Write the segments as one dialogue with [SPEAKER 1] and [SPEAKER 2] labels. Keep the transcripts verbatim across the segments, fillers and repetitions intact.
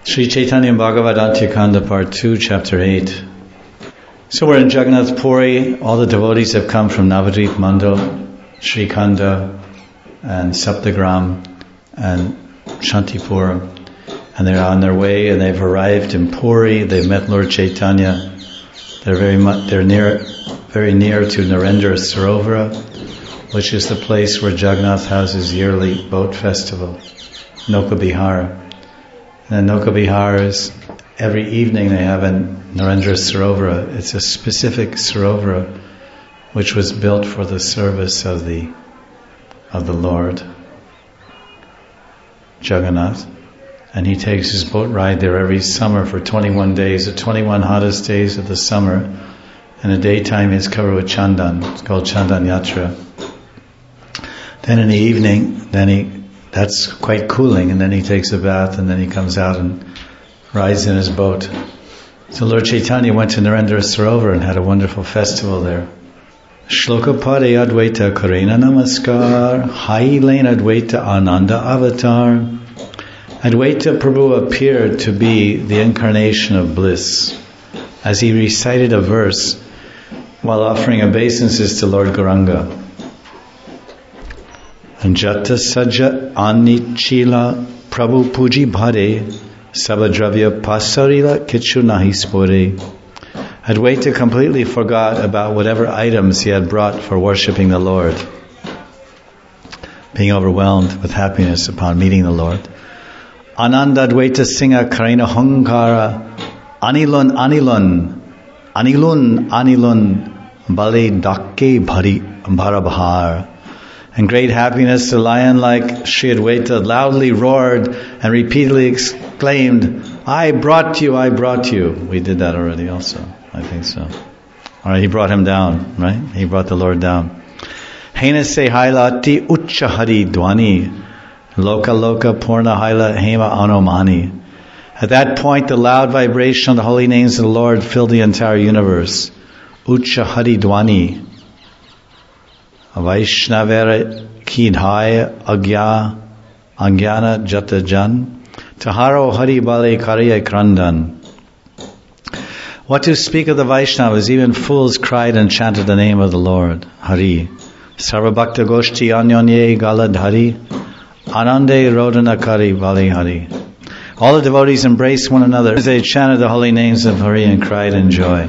[SPEAKER 1] Sri Chaitanya Bhagavad Antyakanda Part two, Chapter eight. So we're in Jagannath Puri. All the devotees have come from Navadvip Mandal, Sri Khanda, and Saptagram, and Shantipur. And they're on their way, and they've arrived in Puri. They've met Lord Chaitanya. They're very much, they're near, very near to Narendra Sarovara, which is the place where Jagannath has his yearly boat festival, Nauka Bihar. And Nauka Bihar is, every evening they have in Narendra Sarovara. It's a specific Sarovara which was built for the service of the of the Lord Jagannath. And he takes his boat ride there every summer for twenty-one days, the twenty-one hottest days of the summer. In the daytime he's covered with chandan. It's called Chandan Yatra. Then in the evening, then he that's quite cooling, and then he takes a bath, and then he comes out and rides in his boat. So Lord Chaitanya went to Narendra Sarovar and had a wonderful festival there. Shloka Pade Advaita Karena Namaskar Hai Lena Advaita Ananda Avatar. Advaita Prabhu appeared to be the incarnation of bliss as he recited a verse while offering obeisances to Lord Gauranga. Anjata Saja Anichila Prabhu Puji Bhare Sabadravya Pasarila Kichu Nahi Spore. Advaita completely forgot about whatever items he had brought for worshipping the Lord, being overwhelmed with happiness upon meeting the Lord. Ananda Advaita Singha Karina Hankara Anilun Anilun Anilun Anilun Bale Dakke Bhari Bharabhar. In great happiness, the lion-like Sri Advaita loudly roared and repeatedly exclaimed, I brought you, I brought you. We did that already also, I think so. Alright, he brought him down, right? He brought the Lord down. Henase hailati ucha hari dwani, loka loka purna haila hema anomani. At that point, the loud vibration of the holy names of the Lord filled the entire universe. Ucha hari dwani. Vaishnavera Kidhaya Agya Agyana Jatajan Taharo Hari Bale Karya Krandan. What to speak of the Vaishnavas, even fools cried and chanted the name of the Lord, Hari. Sarvabhakta Goshti Anyonye Galad Hari Anande Rodanakari Bale Hari. All the devotees embraced one another as they chanted the holy names of Hari and cried in joy.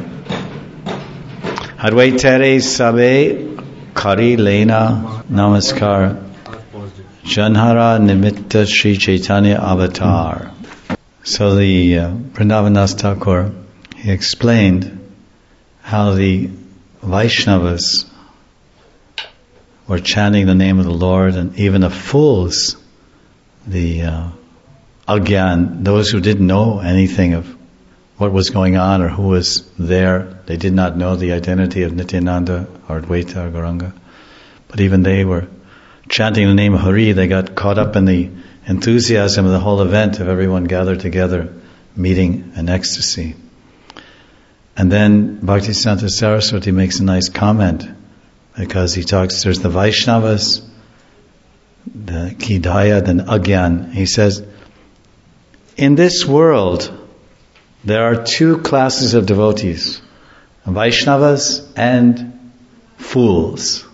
[SPEAKER 1] Advaitere Sabe Kari Lena Namaskar Janhara Nimitta Sri Chaitanya Avatar. So the uh, Vrindavan Thakur, he explained how the Vaishnavas were chanting the name of the Lord, and even the fools, the uh, Agyan, those who didn't know anything of what was going on or who was there, they did not know the identity of Nityananda or Advaita or Gauranga. But even they were chanting the name of Hari. They got caught up in the enthusiasm of the whole event of everyone gathered together, meeting in ecstasy. And then Bhaktisiddhanta Saraswati makes a nice comment, because he talks, there's the Vaishnavas, the Kidaya, then Agyan. He says, in this world, there are two classes of devotees, Vaishnavas and fools.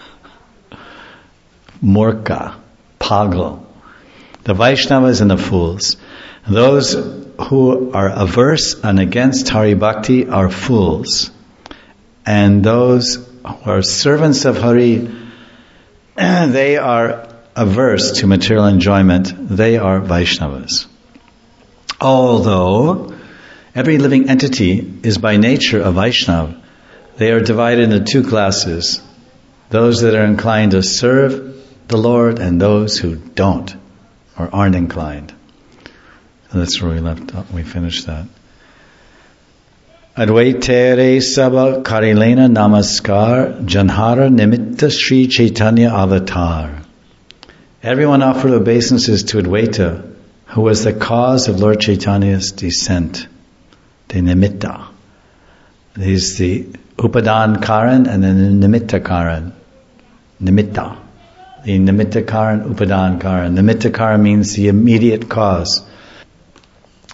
[SPEAKER 1] Murka, Pagal. The Vaishnavas and the fools. Those who are averse and against Hari Bhakti are fools. And those who are servants of Hari, they are averse to material enjoyment. They are Vaishnavas. Although every living entity is by nature a Vaishnava, they are divided into two classes. Those that are inclined to serve the Lord and those who don't or aren't inclined. So that's where we left off. We finished that. Advaitere Saba Karilena Namaskar Janhara Nimitta Sri Chaitanya Avatar. Everyone offered obeisances to Advaita, who was the cause of Lord Chaitanya's descent. The Nimitta. He's the Upadan Karan and then the Nimitta Karan. Nimitta. The Nimitta Karan, Upadan Karan. Nimitta Karan means the immediate cause.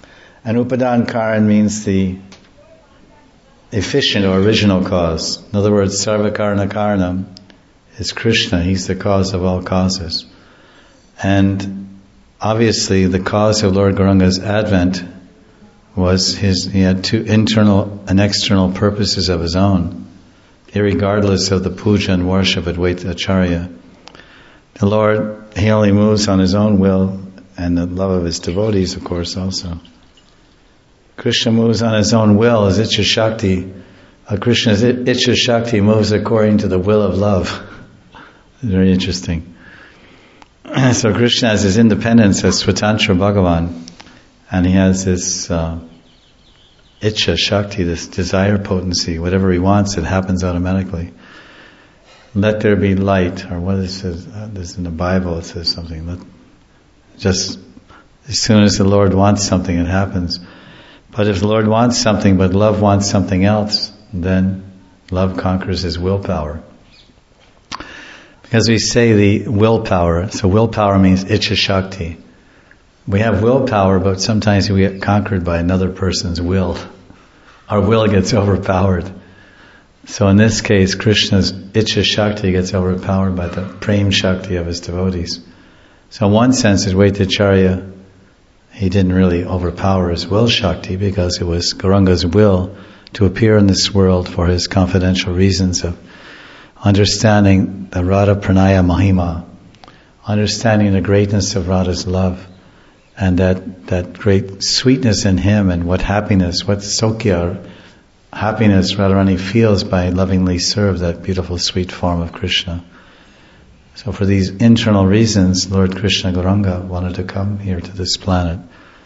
[SPEAKER 1] And Upadan Karan means the efficient or original cause. In other words, Sarva Karana Karanam is Krishna. He's the cause of all causes. And obviously the cause of Lord Gauranga's advent was his, he had two internal and external purposes of his own, irregardless of the puja and worship at Advaita Acharya. The Lord, he only moves on his own will and the love of his devotees, of course, also. Krishna moves on his own will as Ichcha Shakti. Uh, Krishna's Ichcha Shakti moves according to the will of love. Very interesting. So Krishna has his independence as Swatantra Bhagavan, and he has this uh, Ichcha Shakti, this desire potency. Whatever he wants, it happens automatically. Let there be light, or what is it? Uh, this in the Bible, it says something. Let, just as soon as the Lord wants something, it happens. But if the Lord wants something, but love wants something else, then love conquers his willpower. Because we say the willpower, so willpower means Ichcha Shakti. We have willpower, but sometimes we get conquered by another person's will. Our will gets overpowered. So in this case, Krishna's Ichcha Shakti gets overpowered by the Prem Shakti of his devotees. So in one sense, Advaita Acharya, he didn't really overpower his will Shakti because it was Gauranga's will to appear in this world for his confidential reasons of understanding the Radha Pranaya Mahima, understanding the greatness of Radha's love, and that, that great sweetness in him and what happiness, what Sokya, happiness Radharani feels by lovingly serve that beautiful sweet form of Krishna. So for these internal reasons, Lord Krishna Gauranga wanted to come here to this planet.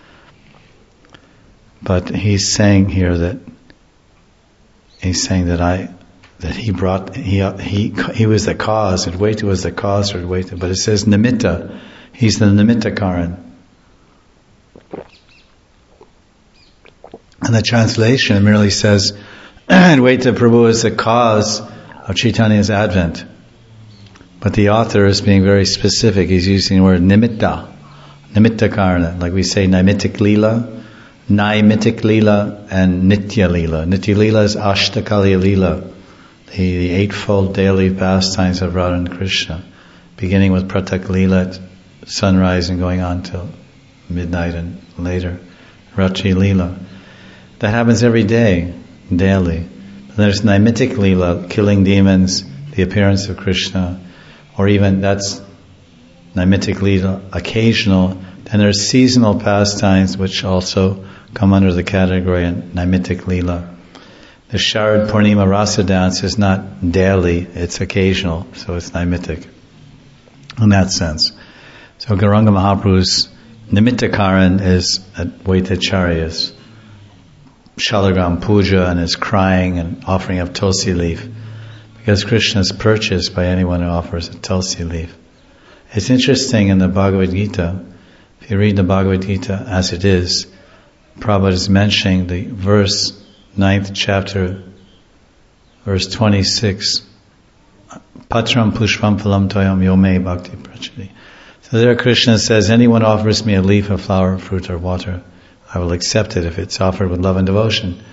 [SPEAKER 1] But he's saying here that he's saying that I that he brought he he he was the cause. Advaita was the cause for Advaita, but it says nimitta. He's the nimitta karan. And the translation merely says Advaita Prabhu is the cause of Chaitanya's advent. But the author is being very specific. He's using the word nimitta, nimitta karana, like we say naimittik lila, naimittik lila, and nitya lila. Nitya lila is ashtakaliya lila, the, the eightfold daily pastimes of Radha and Krishna, beginning with pratak lila at sunrise and going on till midnight and later, Ratri lila. That happens every day, daily. And there's naimittik lila, killing demons, the appearance of Krishna, or even that's naimittik lila, occasional. Then there's seasonal pastimes which also come under the category of naimittik lila. The Sharad Purnima Rasa dance is not daily, it's occasional, so it's naimittik in that sense. So Gauranga Mahaprabhu's nimitta karan is Advaita Acharya's Shalagram puja and his crying and offering of tulsi leaf. Because Krishna is purchased by anyone who offers a tulsi leaf. It's interesting in the Bhagavad Gita, if you read the Bhagavad Gita as it is, Prabhupada is mentioning the verse, ninth chapter, verse twenty-six, Patram pushpam phalam toyam yome bhakti prachati. So there Krishna says, anyone offers me a leaf, a flower, fruit or water, I will accept it if it's offered with love and devotion.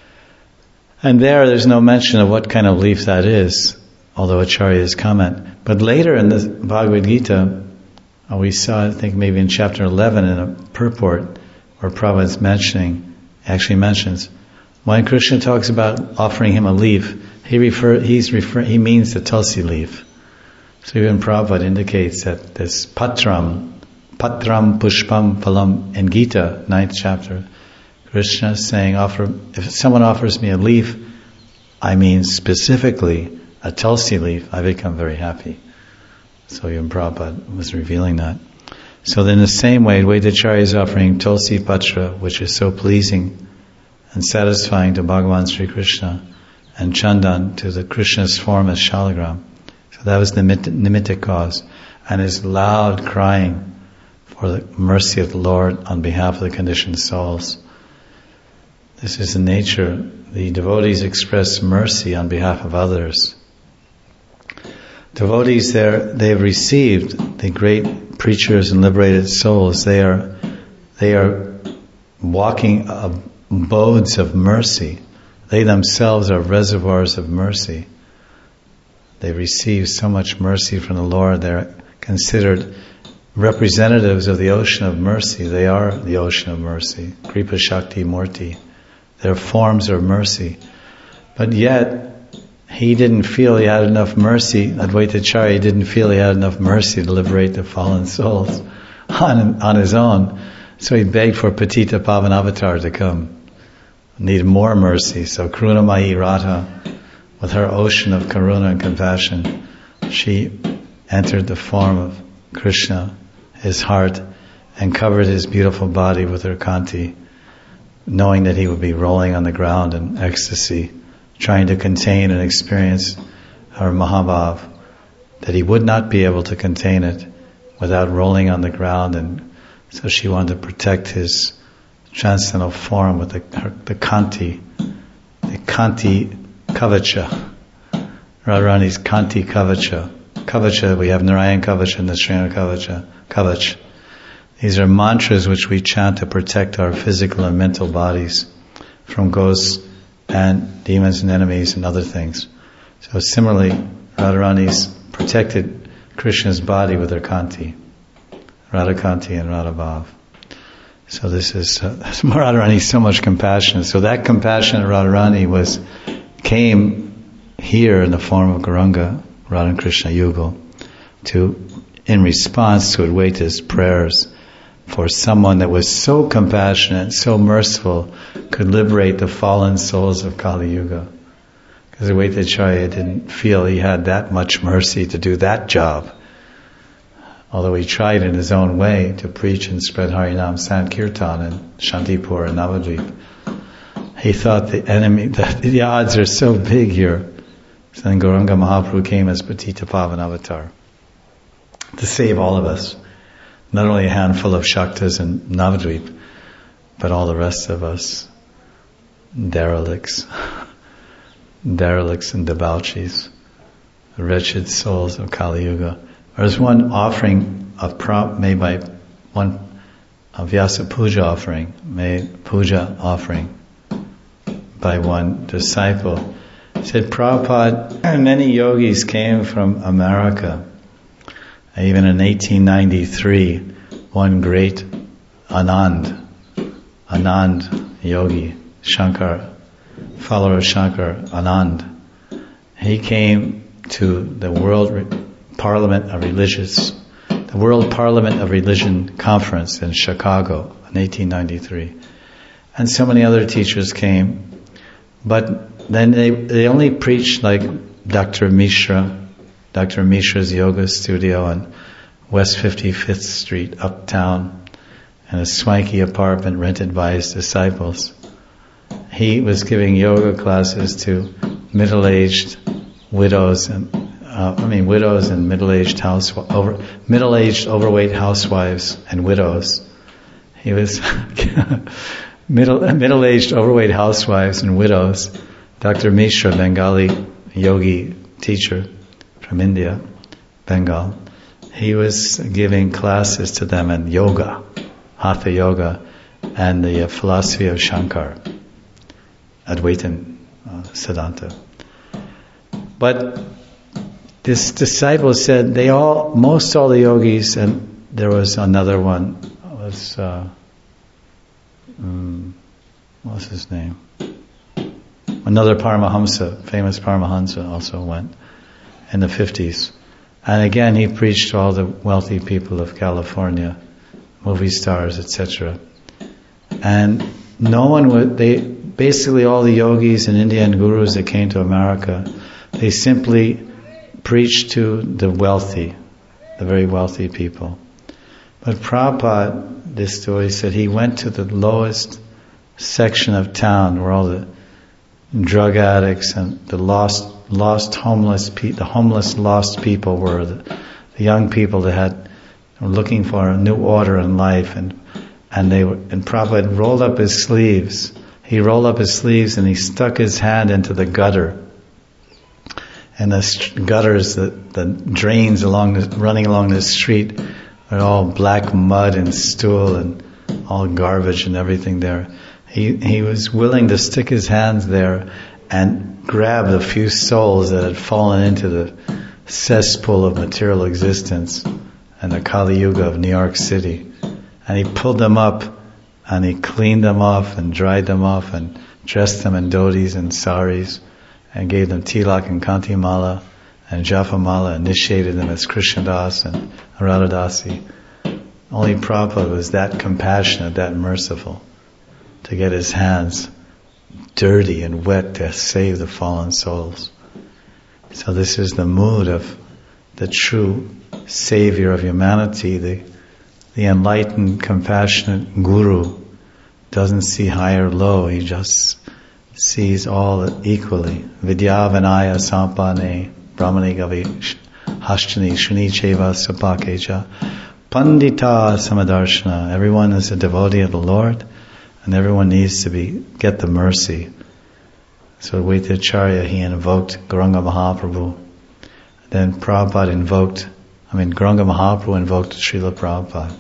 [SPEAKER 1] And there, there's no mention of what kind of leaf that is, although Acharya's comment. But later in the Bhagavad Gita, we saw, I think maybe in chapter eleven in a purport, where Prabhupada is mentioning, actually mentions, when Krishna talks about offering him a leaf, he refer, he's refer, he means the tulsi leaf. So even Prabhupada indicates that this patram, patram pushpam phalam in Gita, ninth chapter, Krishna is saying, offer, if someone offers me a leaf, I mean specifically a tulsi leaf, I become very happy. So even Prabhupada was revealing that. So then in the same way, Advaita Acharya is offering tulsi patra, which is so pleasing and satisfying to Bhagavan Sri Krishna, and chandan to the Krishna's form as shalagram. So that was the nimitta cause. And his loud crying for the mercy of the Lord on behalf of the conditioned souls. This is the nature. The devotees express mercy on behalf of others. Devotees there, they have received the great preachers and liberated souls. They are, they are walking abodes of mercy. They themselves are reservoirs of mercy. They receive so much mercy from the Lord. They're considered representatives of the ocean of mercy. They are the ocean of mercy. Kripa Shakti Murti. They're forms of mercy. But yet, he didn't feel he had enough mercy. Advaitacharya didn't feel he had enough mercy to liberate the fallen souls on, on his own. So he begged for Patita Pavan Avatar to come. Needed more mercy. So Karunamayi Radha, with her ocean of karuna and compassion, she entered the form of Krishna, his heart, and covered his beautiful body with her kanti, knowing that he would be rolling on the ground in ecstasy, trying to contain and experience her Mahabhav, that he would not be able to contain it without rolling on the ground. And so she wanted to protect his transcendental form with the, her, the kanti, the kanti kavacha, Radharani's kanti kavacha. Kavacha, we have Narayan Kavacha and the Srinath Kavacha, Kavach. These are mantras which we chant to protect our physical and mental bodies from ghosts and demons and enemies and other things. So similarly, Radharani's protected Krishna's body with her kanti, Radha Kanti and Radha Bhav. So this is, uh, Radharani, so much compassion. So that compassion of Radharani was, came here in the form of Gauranga, Radha and Krishna Yugal, to, in response to Advaita's prayers for someone that was so compassionate, so merciful, could liberate the fallen souls of Kali Yuga. Because Advaitacharya didn't feel he had that much mercy to do that job. Although he tried in his own way to preach and spread Harinam Sankirtan in Shantipur and Navadvip. He thought the enemy, that the odds are so big here. So then Gauranga Mahaprabhu came as Patita Pavan Avatar to save all of us. Not only a handful of Shaktas in Navadvip, but all the rest of us, derelicts, derelicts and debauchees, the wretched souls of Kali Yuga. There's one offering of prop made by one a Vyasa Puja offering, made puja offering by one disciple. He said, Prabhupada, many yogis came from America. Even in eighteen ninety-three, one great Anand, Anand yogi, Shankar, follower of Shankar, Anand, he came to the World Parliament of Religious, the World Parliament of Religion Conference in Chicago in eighteen ninety-three. And so many other teachers came, but then they, they only preached like Doctor Mishra, Doctor Mishra's yoga studio on West fifty-fifth Street, uptown, in a swanky apartment rented by his disciples. He was giving yoga classes to middle-aged widows and uh, I mean widows and middle-aged house over middle-aged overweight housewives and widows. He was middle middle-aged overweight housewives and widows. Doctor Mishra, Bengali yogi teacher from India, Bengal, he was giving classes to them in yoga, Hatha yoga, and the uh, philosophy of Shankar, Advaitin uh, Siddhanta. But this disciple said they all, most all the yogis, and there was another one, was uh, um, what was his name? Another Paramahamsa, famous Paramahamsa, also went in the fifties. And again, he preached to all the wealthy people of California, movie stars, et cetera. And no one would, they, basically all the yogis and Indian gurus that came to America, they simply preached to the wealthy, the very wealthy people. But Prabhupada, this story said, he went to the lowest section of town where all the drug addicts and the lost lost homeless pe- the homeless lost people were, the, the young people that had were looking for a new order in life, and and they were, and Prabhupada rolled up his sleeves. He rolled up his sleeves and he stuck his hand into the gutter, and the st- gutters, the the drains along the, running along the street, are all black mud and stool and all garbage and everything there. He he was willing to stick his hands there and grab the few souls that had fallen into the cesspool of material existence and the Kali Yuga of New York City. And he pulled them up and he cleaned them off and dried them off and dressed them in dhotis and saris and gave them tilak and kanti mala and japa mala, initiated them as Krishnadas and Radhadasi. Only Prabhupada was that compassionate, that merciful, to get his hands dirty and wet to save the fallen souls. So this is the mood of the true savior of humanity, the the enlightened, compassionate guru. Doesn't see high or low, he just sees all equally. Vidyavanaya sampane brahmani gavi hashtani shuni cheva sapakecha pandita samadarshana. Everyone is a devotee of the Lord, and everyone needs to be get the mercy. So Vaitacharya, he invoked Gauranga Mahaprabhu. Then Prabhupada invoked, I mean Gauranga Mahaprabhu invoked Srila Prabhupada.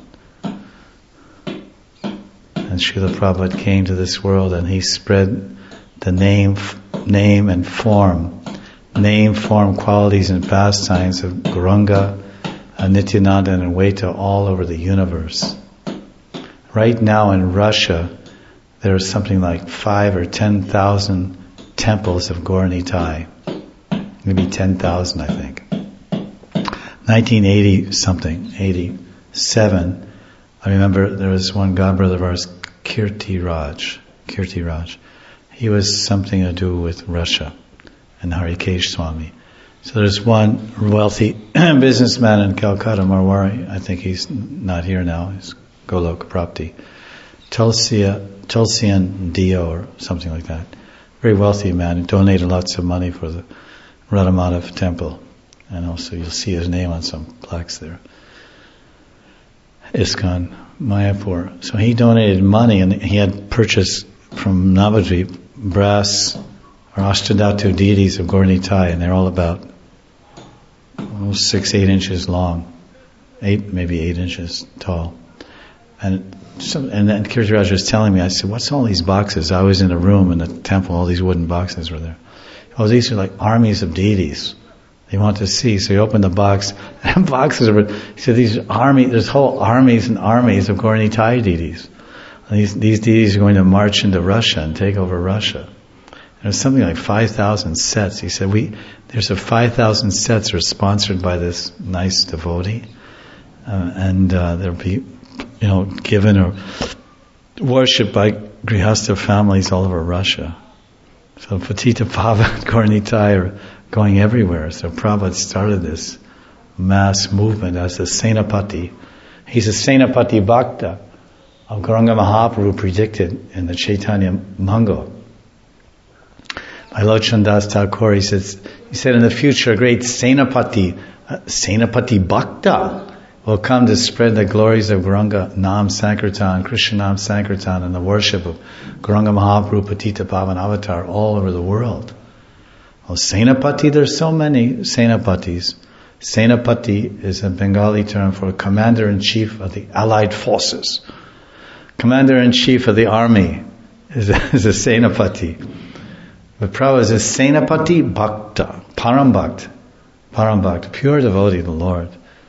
[SPEAKER 1] And Srila Prabhupada came to this world and he spread the name, name and form, name, form, qualities and pastimes of Gauranga, Nityananda and Advaita all over the universe. Right now in Russia, there are something like five or ten thousand temples of Gaur Nitai. Maybe ten thousand, I think. nineteen eighty something, eighty-seven, I remember there was one godbrother of ours, Kirti Raj, Kirti Raj. He was something to do with Russia and Harikesh Swami. So there's one wealthy businessman in Calcutta, Marwari, I think he's not here now, he's Golok Prapti. Tulsia, Tulsian Dio or something like that. Very wealthy man, he donated lots of money for the Radhamadhav temple. And also you'll see his name on some plaques there. ISKCON, Mayapur. So he donated money and he had purchased from Navadvip brass or Ashtadhatu deities of Gaur Nitai, and they're all about oh, six, eight inches long. Eight, maybe eight inches tall. And so, and then Kirti Raj was telling me, I said, what's all these boxes? I was in a room in the temple, all these wooden boxes were there. Oh, these are like armies of deities. They want to see, so he opened the box, and boxes are, he said, these army, there's whole armies and armies of Gaur Nitai deities. And these, these deities are going to march into Russia and take over Russia. And there's something like five thousand sets. He said, we, there's a five thousand sets that are sponsored by this nice devotee, uh, and uh, they'll be, you know, given or worshipped by Grihastha families all over Russia. So Patita Pava, Gaur Nitai are going everywhere. So Prabhupada started this mass movement as a Senapati. He's a Senapati Bhakta of Gauranga Mahaprabhu predicted in the Chaitanya Mangal. By Lochan Das Thakur, he says, he said in the future a great Senapati, uh, Senapati Bhakta will come to spread the glories of Gauranga Nam Sankirtan, Krishna Nam Sankirtan, and the worship of Gauranga Mahaprabhu Patita Pavan Avatar all over the world. Well, Senapati, there's so many Senapatis. Senapati is a Bengali term for Commander-in-Chief of the Allied Forces. Commander-in-Chief of the Army is a, is a Senapati. But Prabhupada is a Senapati Bhakta, Param Bhakta, Param Bhakta, pure devotee of the Lord.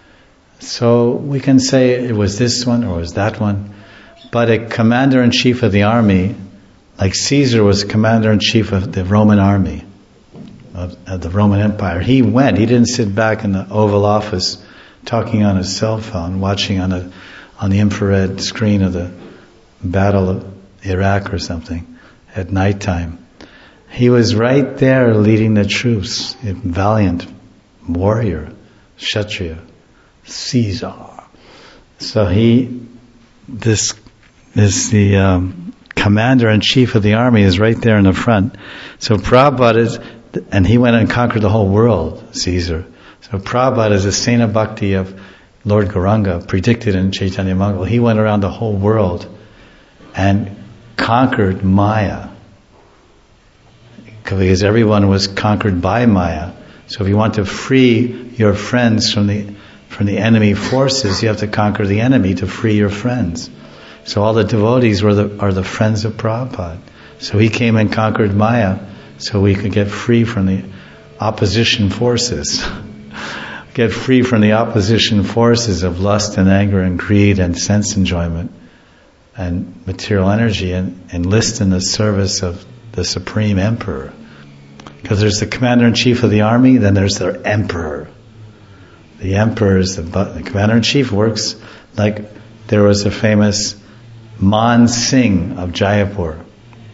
[SPEAKER 1] So we can say it was this one or it was that one. But a Commander-in-Chief of the Army, like Caesar was Commander-in-Chief of the Roman Army, Of, of the Roman Empire. He went, he didn't sit back in the Oval Office talking on his cell phone, watching on a on the infrared screen of the Battle of Iraq or something at nighttime. He was right there leading the troops, a valiant warrior, Kshatriya, Caesar. So he, this is the um, commander-in-chief of the army is right there in the front. So Prabhupada is, and he went and conquered the whole world, Caesar. So Prabhupada is a Sena Bhakti of Lord Gauranga, predicted in Chaitanya Mangal. He went around the whole world and conquered Maya. Because everyone was conquered by Maya. So if you want to free your friends from the from the enemy forces, you have to conquer the enemy to free your friends. So all the devotees were the, are the friends of Prabhupada. So he came and conquered Maya so we could get free from the opposition forces. Get free from the opposition forces of lust and anger and greed and sense enjoyment and material energy, and enlist in the service of the Supreme Emperor. Because there's the Commander-in-Chief of the army, then there's their Emperor. The Emperor is the, the Commander-in-Chief works like there was a famous Man Singh of Jaipur.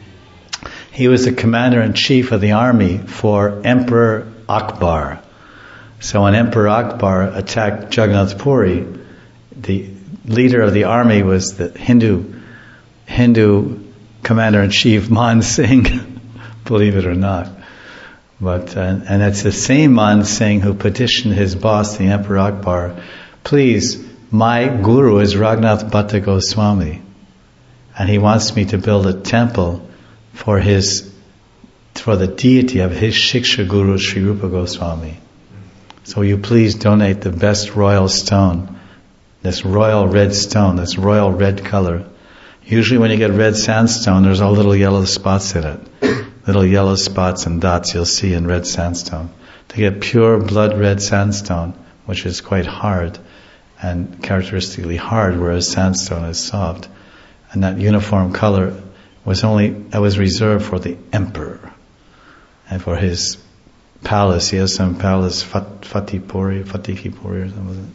[SPEAKER 1] He was the Commander-in-Chief of the army for Emperor Akbar. So when Emperor Akbar attacked Jagannath Puri, the leader of the army was the Hindu Hindu Commander-in-Chief Man Singh, believe it or not. But uh, and it's the same Man Singh who petitioned his boss, the Emperor Akbar, please, my guru is Raghunath Bhatta Goswami, and he wants me to build a temple for his for the deity of his Shiksha Guru Sri Rupa Goswami. So will you please donate the best royal stone, this royal red stone, this royal red color. Usually when you get red sandstone, there's all little yellow spots in it. Little yellow spots and dots you'll see in red sandstone. To get pure blood red sandstone, which is quite hard and characteristically hard, whereas sandstone is soft, and that uniform color was only, that was reserved for the emperor and for his palace. He has some palace, Fat, Fatihpuri, Fatihpuri or something.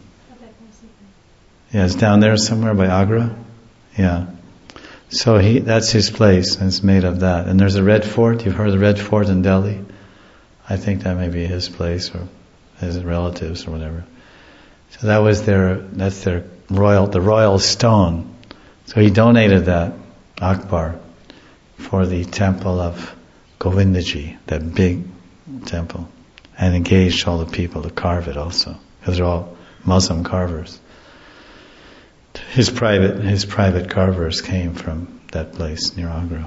[SPEAKER 1] Yeah, it's down there somewhere by Agra. Yeah. So he, that's his place, and it's made of that. And there's a red fort. You've heard of the red fort in Delhi? I think that may be his place or his relatives or whatever. So that was their, that's their royal, the royal stone. So he donated that, Akbar, for the temple of Govindaji, that big temple, and engaged all the people to carve it also, because they're all Muslim carvers. His private, his private carvers came from that place near Agra.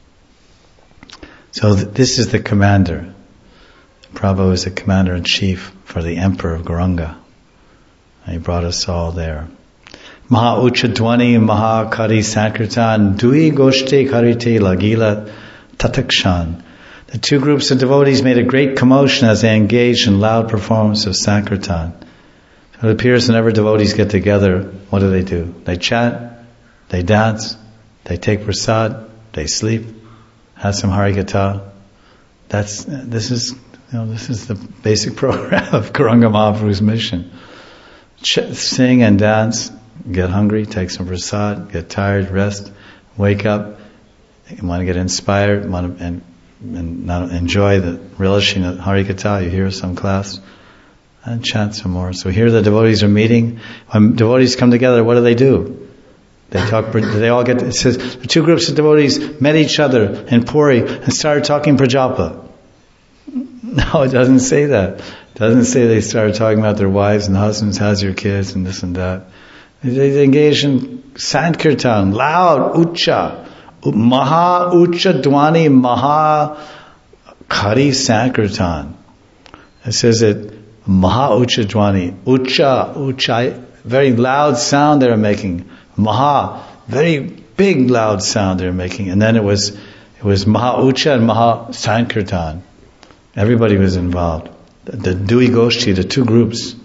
[SPEAKER 1] So th- this is the commander. Prabhu is the commander-in-chief for the emperor of Gauranga. And he brought us all there. Maha Uchadwani, Maha Kari Sankirtan, Dui Goshte Karite Lagila Tatakshan. The two groups of devotees made a great commotion as they engaged in loud performance of Sankirtan. So it appears whenever devotees get together, what do they do? They chat, they dance, they take prasad, they sleep, have some Harikatha. That's, this is, you know, this is the basic program of Gauranga Mahaprabhu's mission. Ch- sing and dance, get hungry, take some prasad, get tired, rest, wake up, you want to get inspired, want to, and, and not enjoy the relishing of Harikatha, you hear some class, and chant some more. So here the devotees are meeting. When devotees come together, what do they do? They talk, they all get, it says, the two groups of devotees met each other in Puri and started talking Prajapa. No, it doesn't say that. It doesn't say they started talking about their wives and husbands, how's your kids, and this and that. They engage in Sankirtan, loud, Ucha, Maha Ucha Dwani, Maha Kari Sankirtan. It says that Maha Ucha Dwani, Ucha, Ucha, very loud sound they were making. Maha, very big loud sound they were making. And then it was, it was Maha Ucha and Maha Sankirtan. Everybody was involved. The, the Dui Goshti, the two groups,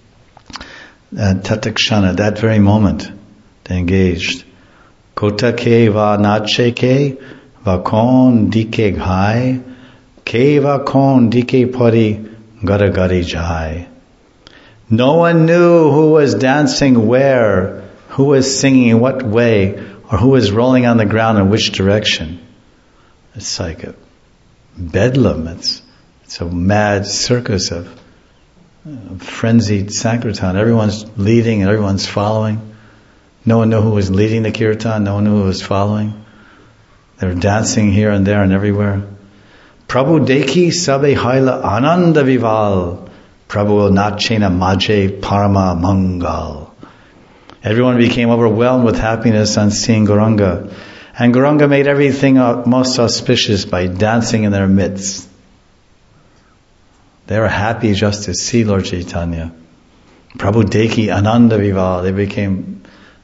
[SPEAKER 1] uh, Tatakshana, that very moment, they engaged. Kota ke va nache ke, va kon dike ghai, ke va kon dike pari, Gara gari jai. No one knew who was dancing where, who was singing in what way, or who was rolling on the ground in which direction. It's like a bedlam. It's it's a mad circus of uh, frenzied Sankirtan. Everyone's leading and everyone's following. No one knew who was leading the kirtan. No one knew who was following. They were dancing here and there and everywhere. Prabhu dekhi sabe haila ananda vival. Prabhu nachena maje parama mangal. Everyone became overwhelmed with happiness on seeing Gauranga. And Gauranga made everything most auspicious by dancing in their midst. They were happy just to see Lord Chaitanya. Prabhu dekhi ananda vival. They became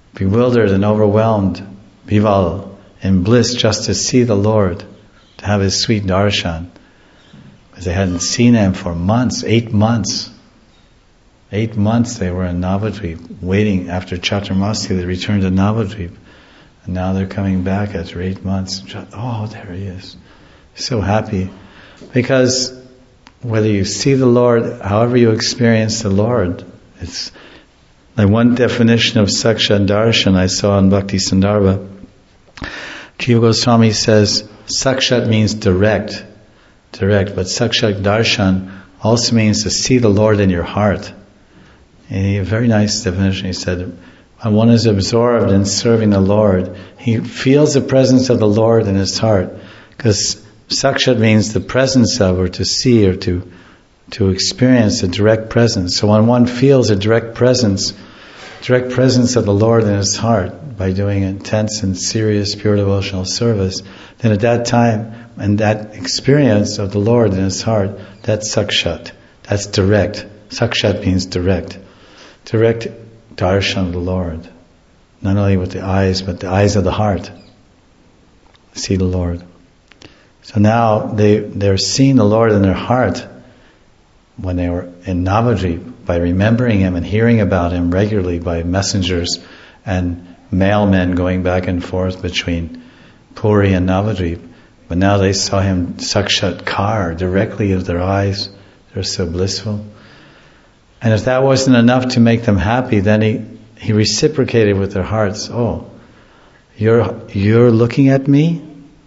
[SPEAKER 1] bewildered and overwhelmed, Vival, in bliss just to see the Lord, to have His sweet darshan. Because they hadn't seen Him for months, eight months. Eight months they were in Navadvip, waiting after Chaturmasya, they returned to Navadvip. And now they're coming back after eight months. Oh, there He is. So happy. Because whether you see the Lord, however you experience the Lord, it's like one definition of Sakshat Darshan I saw in Bhakti Sandarbha. Jiva Goswami says, Sakshat means direct, direct, but Sakshat Darshan also means to see the Lord in your heart. And he, a very nice definition, he said, when one is absorbed in serving the Lord, he feels the presence of the Lord in his heart. Because Sakshat means the presence of, or to see, or to to experience a direct presence. So when one feels a direct presence, direct presence of the Lord in his heart, by doing intense and serious pure devotional service, then at that time, and that experience of the Lord in his heart, that's Sakshat. That's direct. Sakshat means direct. Direct darshan of the Lord. Not only with the eyes, but the eyes of the heart. See the Lord. So now they, they're seeing the Lord in their heart when they were in Navadvip, by remembering Him and hearing about Him regularly by messengers and mailmen going back and forth between Puri and Navadvip. But now they saw Him Sakshat Kar directly with their eyes. They're so blissful. And if that wasn't enough to make them happy, then He, he reciprocated with their hearts. Oh, you're you're looking at me?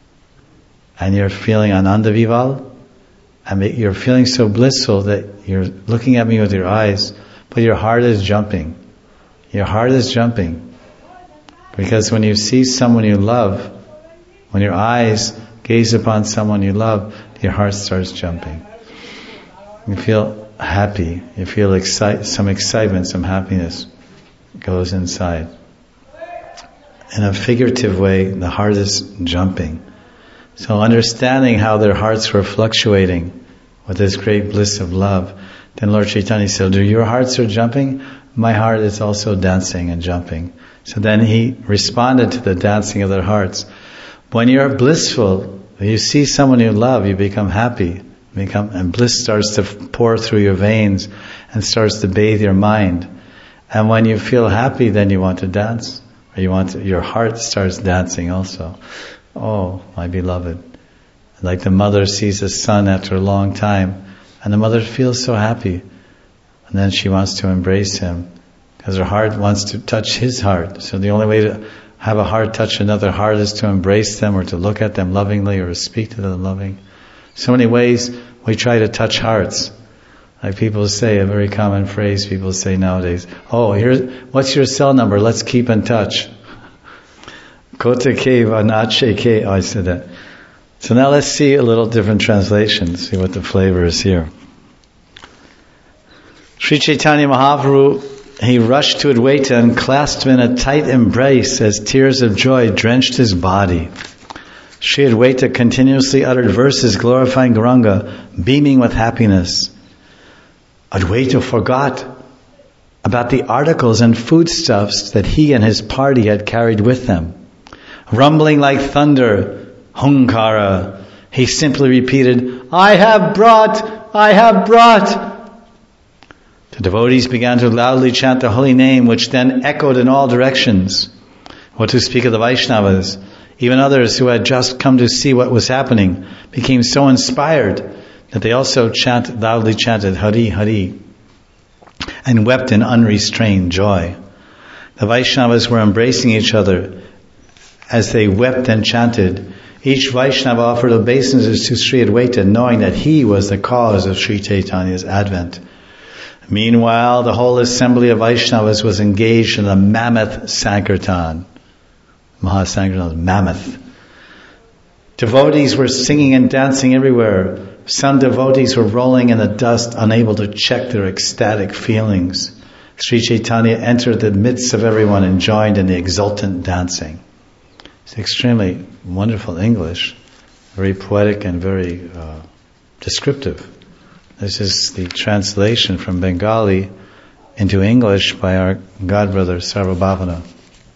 [SPEAKER 1] And you're feeling Ananda Vival, and you're feeling so blissful that you're looking at me with your eyes, but your heart is jumping. Your heart is jumping. Because when you see someone you love, when your eyes gaze upon someone you love, your heart starts jumping. You feel happy. You feel excite, some excitement, some happiness goes inside. In a figurative way, the heart is jumping. So understanding how their hearts were fluctuating with this great bliss of love, then Lord Chaitanya said, do your hearts are jumping? My heart is also dancing and jumping. So then He responded to the dancing of their hearts. When you're blissful, when you see someone you love, you become happy. Become, and bliss starts to pour through your veins and starts to bathe your mind. And when you feel happy, then you want to dance. Or you want to, your heart starts dancing also. Oh, my beloved. Like the mother sees a son after a long time, and the mother feels so happy. And then she wants to embrace him, because her heart wants to touch his heart. So the only way to have a heart touch another heart is to embrace them, or to look at them lovingly, or to speak to them loving. So many ways we try to touch hearts. Like people say, a very common phrase people say nowadays, oh, here's, what's your cell number? Let's keep in touch. Kota ke vanache ke. Oh, I said that. So now let's see a little different translation, see what the flavor is here. Sri Chaitanya Mahaprabhu, he rushed to Advaita and clasped him in a tight embrace as tears of joy drenched his body. Sri Advaita continuously uttered verses glorifying Gauranga, beaming with happiness. Advaita forgot about the articles and foodstuffs that he and his party had carried with them. Rumbling like thunder, Hunkara, he simply repeated, I have brought, I have brought. The devotees began to loudly chant the holy name, which then echoed in all directions. What to speak of the Vaishnavas? Even others who had just come to see what was happening became so inspired that they also chant, loudly chanted Hari Hari and wept in unrestrained joy. The Vaishnavas were embracing each other as they wept and chanted. Each Vaishnava offered obeisances to Sri Advaita, knowing that he was the cause of Sri Chaitanya's advent. Meanwhile, the whole assembly of Vaishnavas was engaged in a mammoth Sankirtan. Mahasankirtan was mammoth. Devotees were singing and dancing everywhere. Some devotees were rolling in the dust, unable to check their ecstatic feelings. Sri Chaitanya entered the midst of everyone and joined in the exultant dancing. It's extremely wonderful English, very poetic and very uh, descriptive. This is the translation from Bengali into English by our godbrother Sarvabhavana.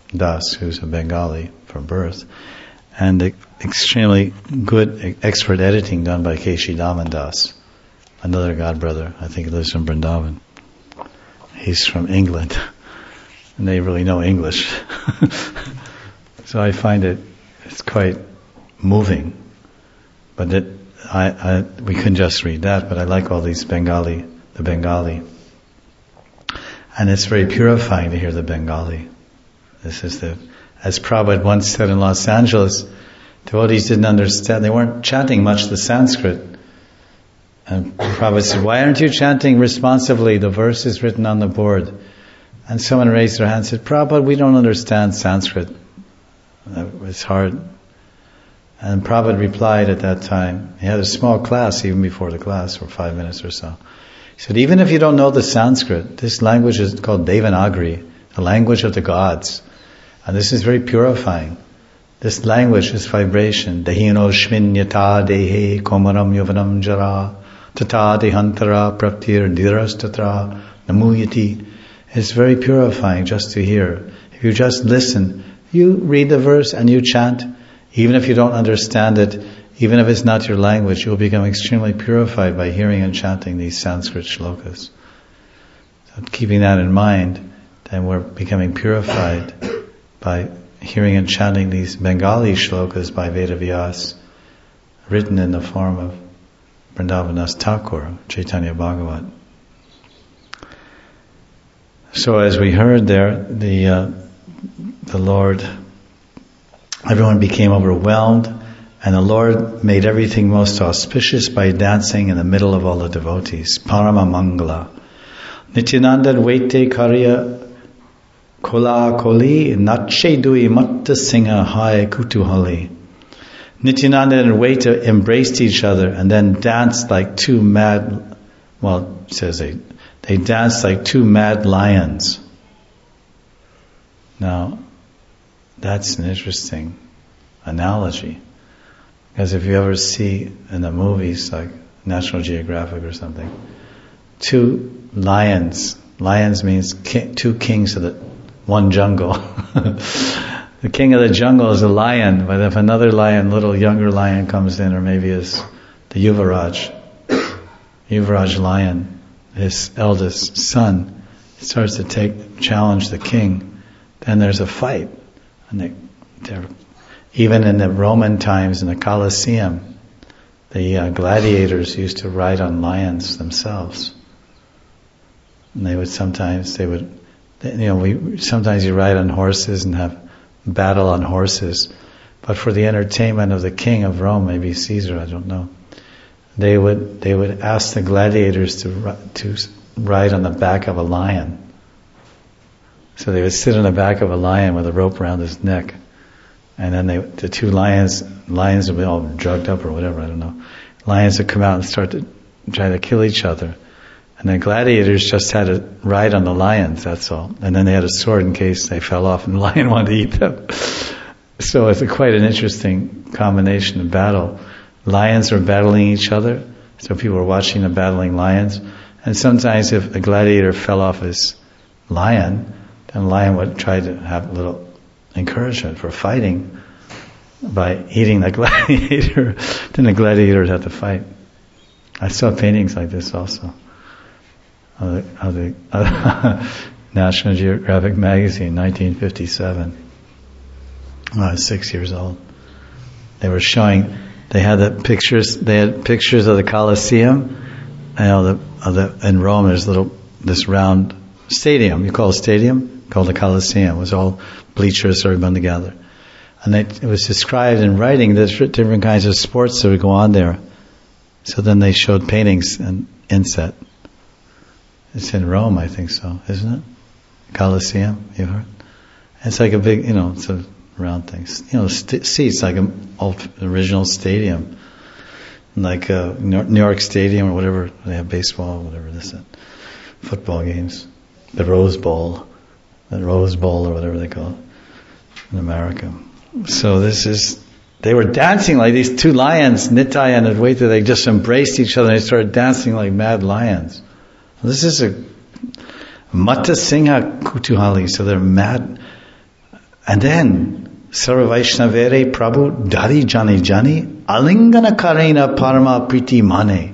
[SPEAKER 1] Das, who's a Bengali from birth, and the extremely good expert editing done by Keshi Daman Das, another god brother. I think he lives in Vrindavan. He's from England, and they really know English. So I find it it's quite moving. But it, I, I, we couldn't just read that. But I like all these Bengali, the Bengali, and it's very purifying to hear the Bengali. This is the, as Prabhupada once said in Los Angeles, devotees didn't understand. They weren't chanting much the Sanskrit. And Prabhupada said, "Why aren't you chanting responsively? The verse is written on the board." And someone raised their hand and said, "Prabhupada, we don't understand Sanskrit. It's hard." And Prabhupada replied at that time, he had a small class even before the class, for five minutes or so. He said, "Even if you don't know the Sanskrit, this language is called Devanagari, the language of the gods. And this is very purifying. This language is vibration. Dehino shminyata dehe komaram yovanam jara tata dehantara praptir dhiras tatra namuyati." It's very purifying just to hear. If you just listen, you read the verse and you chant, even if you don't understand it, even if it's not your language, you'll become extremely purified by hearing and chanting these Sanskrit shlokas. So keeping that in mind, then we're becoming purified by hearing and chanting these Bengali shlokas by Vedavyas, written in the form of Vrindavanas Thakur, Chaitanya Bhagavat. So as we heard there, the uh, the Lord, everyone became overwhelmed, and the Lord made everything most auspicious by dancing in the middle of all the devotees. Parama Mangala. Nityananda Dvaite Karya Kola Koli Nache Dui Matta Singha Hai Kutuhali. Nityananda and Dvaita embraced each other and then danced like two mad, well, it says they, they danced like two mad lions. Now, that's an interesting analogy. Because if you ever see in the movies like National Geographic or something, two lions, lions means ki- two kings of the one jungle. The king of the jungle is a lion, but if another lion, little younger lion comes in, or maybe is the Yuvaraj, Yuvaraj lion, his eldest son, starts to take challenge the king, then there's a fight. And they, they're, even in the Roman times, in the Colosseum, the uh, gladiators used to ride on lions themselves. And they would sometimes, they would, you know, we sometimes you ride on horses and have battle on horses, but for the entertainment of the king of Rome, maybe Caesar, I don't know, they would they would ask the gladiators to to ride on the back of a lion. So they would sit on the back of a lion with a rope around his neck, and then they the two lions lions would be all drugged up or whatever, I don't know. Lions would come out and start to try to kill each other. And the gladiators just had to ride on the lions, that's all. And then they had a sword in case they fell off and the lion wanted to eat them. So it's a quite an interesting combination of battle. Lions were battling each other, so people were watching the battling lions. And sometimes if a gladiator fell off his lion, then the lion would try to have a little encouragement for fighting by eating the gladiator. Then the gladiator would have to fight. I saw paintings like this also. Of the, of the uh, National Geographic magazine, nineteen fifty-seven. When I was six years old, they were showing. They had the pictures. They had pictures of the Colosseum. You know, the, of the in Rome, there's a little this round stadium. You call it a stadium? Called the Colosseum. It was all bleachers, everyone together, and they, it was described in writing. There's different kinds of sports that would go on there. So then they showed paintings and inset. It's in Rome, I think so, isn't it? Colosseum, you heard? It's like a big, you know, it's a round thing. You know, st- seats like an old original stadium, like uh, New York Stadium or whatever. They have baseball, whatever this is, football games, the Rose Bowl, the Rose Bowl or whatever they call it in America. So this is. They were dancing like these two lions, Nitai and Advaita. They just embraced each other and they started dancing like mad lions. This is a Matta Singha Kutuhali, so they're mad. And then, Sarva Vaishnavere Prabhu Dari Jani Jani Alingana Karena Parama Priti Mane.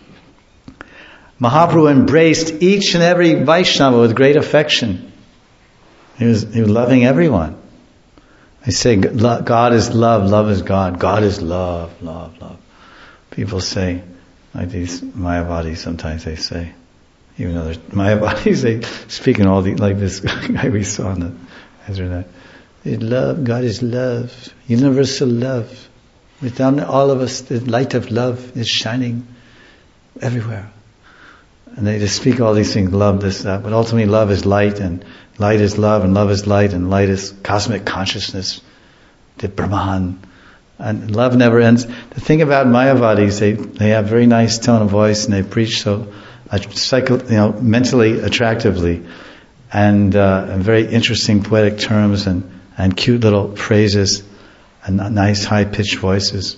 [SPEAKER 1] Mahaprabhu embraced each and every Vaishnava with great affection. He was, he was loving everyone. I say, God is love, love is God. God is love, love, love. People say, like these Mayavadis sometimes they say, even though they're Mayavadis, they speak in all the, like this guy we saw on the Ezra. Love, God is love, universal love. Within all of us, the light of love is shining everywhere. And they just speak all these things, love, this, that. But ultimately love is light, and light is love, and love is light, and light is cosmic consciousness, the Brahman. And love never ends. The thing about Mayavadis, they, they have very nice tone of voice, and they preach so, uh, psycho, you know, mentally attractively, and, uh, and very interesting poetic terms, and, and cute little phrases, and nice high-pitched voices,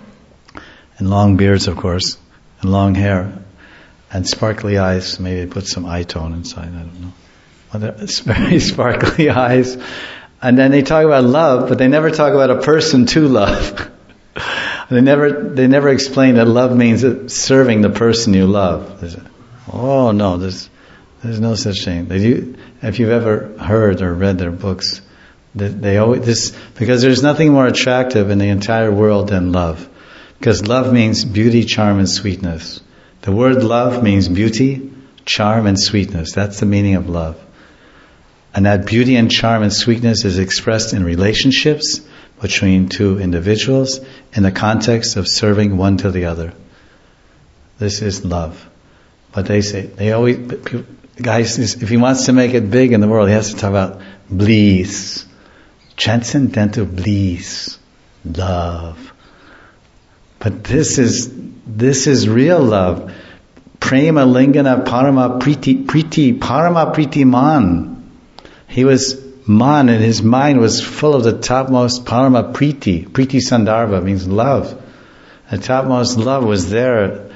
[SPEAKER 1] and long beards, of course, and long hair. And sparkly eyes. Maybe they put some eye tone inside. I don't know. Well, it's very sparkly eyes. And then they talk about love, but they never talk about a person to love. they never they never explain that love means serving the person you love. There's, oh no, there's there's no such thing. They do, if you've ever heard or read their books, they, they always this because there's nothing more attractive in the entire world than love. Because love means beauty, charm, and sweetness. The word love means beauty, charm, and sweetness. That's the meaning of love. And that beauty and charm and sweetness is expressed in relationships between two individuals in the context of serving one to the other. This is love. But they say, they always, guys, if he wants to make it big in the world, he has to talk about bliss. Transcendental bliss. Love. But this is, this is real love. Prema lingana parama priti, priti, parama priti man. He was man, and his mind was full of the topmost parama priti. Priti sandarbha means love. The topmost love was there.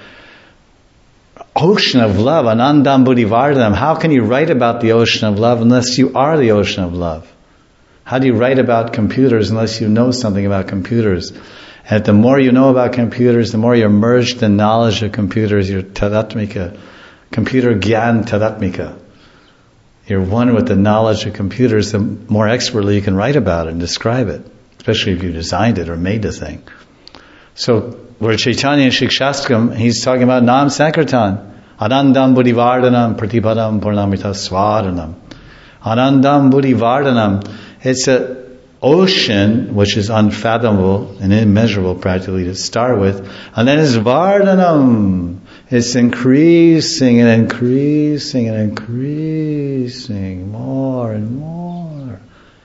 [SPEAKER 1] Ocean of love, anandam buddhivardhanam. How can you write about the ocean of love unless you are the ocean of love? How do you write about computers unless you know something about computers? And the more you know about computers, the more you're merged in knowledge of computers, you're tadatmika, computer gyan tadatmika. You're one with the knowledge of computers, the more expertly you can write about it and describe it, especially if you designed it or made the thing. So, where Chaitanya and Shikshastram, he's talking about Nam Sankirtan. Anandam buddhivardhanam pratipadam purnamita swadanam. Anandam buddhivardhanam. It's a ocean which is unfathomable and immeasurable practically to start with, and then it's vardhanam. It's increasing and increasing and increasing more and more.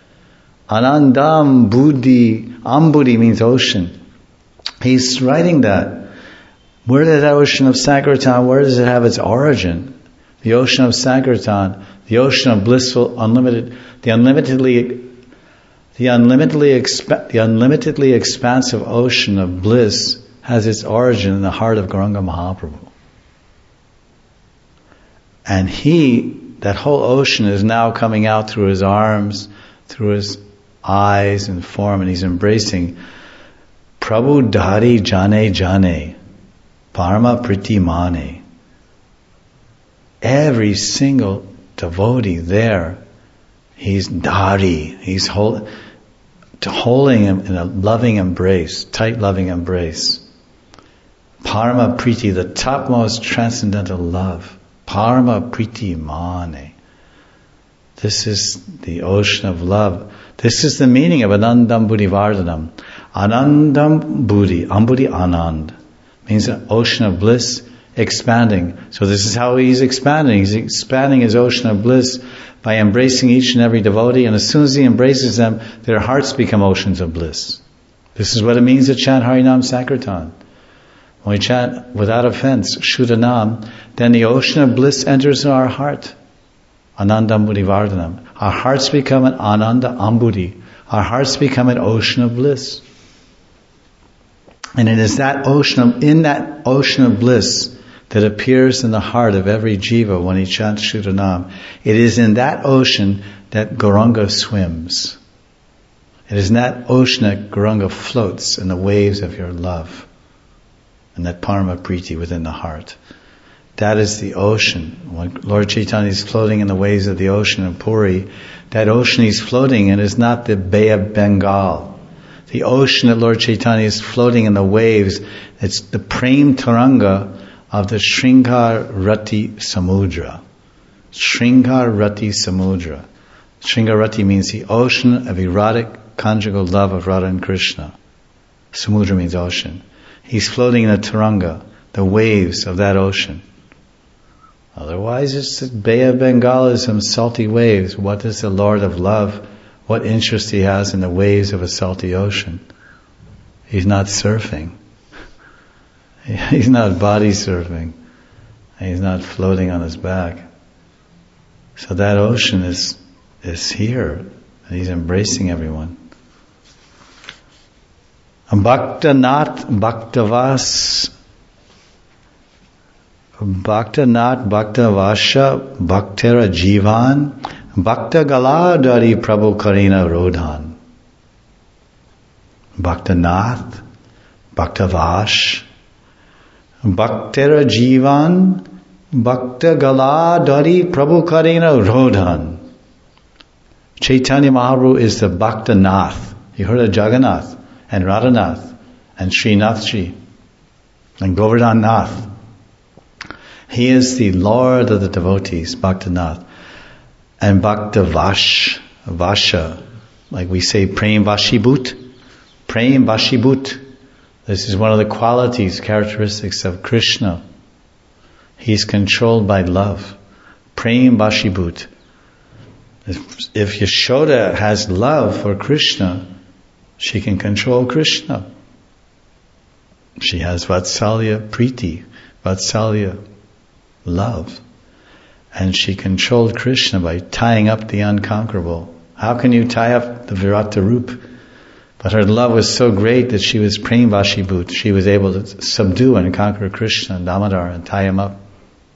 [SPEAKER 1] Anandam buddhi, ambudhi means ocean. He's writing that. Where did that ocean of Sankirtan, where does it have its origin? The ocean of Sankirtan, the ocean of blissful, unlimited, the unlimitedly The unlimitedly, exp- the unlimitedly expansive ocean of bliss has its origin in the heart of Gauranga Mahaprabhu. And he, that whole ocean is now coming out through his arms, through his eyes and form, and he's embracing Prabhu Dari Jane Jane, Parama Priti Mane. Every single devotee there, he's Dari, he's whole, to holding him in a loving embrace, tight loving embrace. Parama Priti, the topmost transcendental love. Parama Priti Mane. This is the ocean of love. This is the meaning of Anandam Buddhivardhanam. Anandam Buddhi, Ambudhi Anand, means an ocean of bliss expanding. So this is how he's expanding. He's expanding his ocean of bliss by embracing each and every devotee, and as soon as he embraces them, their hearts become oceans of bliss. This is what it means to chant Harinam Sankirtan. When we chant without offense, Shuddhanam, then the ocean of bliss enters in our heart. Anandam Buddhivardhanam. Our hearts become an Ananda Ambudhi. Our hearts become an ocean of bliss. And it is that ocean of, in that ocean of bliss that appears in the heart of every jiva when he chants Shuddhanam. It is in that ocean that Gauranga swims. It is in that ocean that Gauranga floats in the waves of your love. And that Parama Priti within the heart. That is the ocean. When Lord Chaitanya is floating in the waves of the ocean in Puri, that ocean he's floating in is not the Bay of Bengal. The ocean that Lord Chaitanya is floating in the waves, it's the Prem Taranga of the Sringar Rati Samudra. Sringar Rati Samudra. Sringar Rati means the ocean of erotic conjugal love of Radha and Krishna. Samudra means ocean. He's floating in the Taranga, the waves of that ocean. Otherwise, it's the Bay of Bengal is some salty waves. What is the Lord of love? What interest he has in the waves of a salty ocean? He's not surfing. He's not body surfing. He's not floating on his back. So that ocean is is here. And he's embracing everyone. Bhaktanath Bhaktavas Bhaktanath Bhaktavasha Bhaktera Jivan Bhakta Galadari Prabhu Karina Rodhan. Bhaktanath Bhaktavash Bhaktera Jivan Bhakta Galadari Prabhu Karina Rodhan. Chaitanya Mahaprabhu is the Bhaktanath. You heard of Jagannath and Radhanath and Srinathji and Govardhan Nath. He is the Lord of the devotees, Bhaktanath. And Bhaktavash, Vasha, like we say Prem Vashibhut, Prem Vashibhut. This is one of the qualities, characteristics of Krishna. He's controlled by love. Prem Vashibhut. If, if Yashoda has love for Krishna, she can control Krishna. She has Vatsalya Priti, Vatsalya love. And she controlled Krishna by tying up the unconquerable. How can you tie up the Virata Rup? But her love was so great that she was Prem Vashibhut. She was able to subdue and conquer Krishna and Damodar and tie him up.